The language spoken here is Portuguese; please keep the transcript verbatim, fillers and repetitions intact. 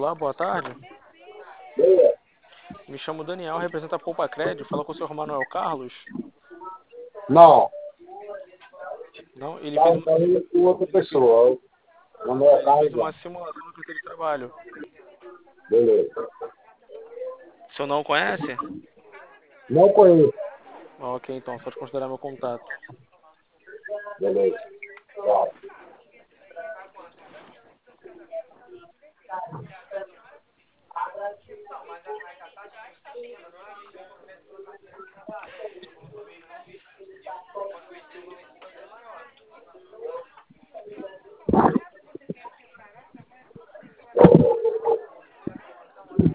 Olá, boa tarde. Boa. Me chamo Daniel, representa a Poupa Crédito. Fala com o senhor Manuel Carlos. Não, Não, ele tá fez uma, falando com outra ele fez, pessoa. Não é ele fez Carlos, uma não. simulação no carteira de trabalho. Beleza. O senhor não conhece? Não conheço. Ok, então, só te considerar meu contato. Beleza. Tchau.